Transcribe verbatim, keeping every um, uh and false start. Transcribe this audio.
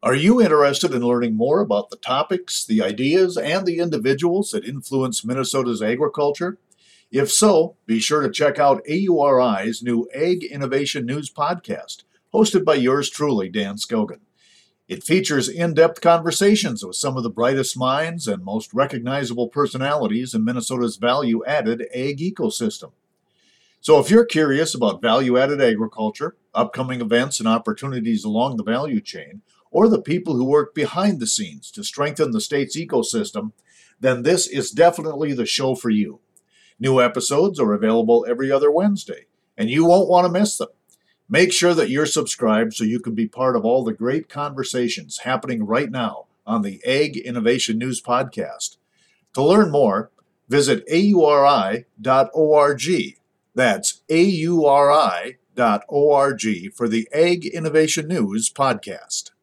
Are you interested in learning more about the topics, the ideas, and the individuals that influence Minnesota's agriculture? If so, be sure to check out A U R I's new Ag Innovation News podcast, hosted by yours truly, Dan Scogan. It features in-depth conversations with some of the brightest minds and most recognizable personalities in Minnesota's value-added ag ecosystem. So if you're curious about value-added agriculture, upcoming events and opportunities along the value chain, or the people who work behind the scenes to strengthen the state's ecosystem, then this is definitely the show for you. New episodes are available every other Wednesday, and you won't want to miss them. Make sure that you're subscribed so you can be part of all the great conversations happening right now on the Ag Innovation News Podcast. To learn more, visit A U R I dot org. That's A U R I dot org for the Ag Innovation News Podcast.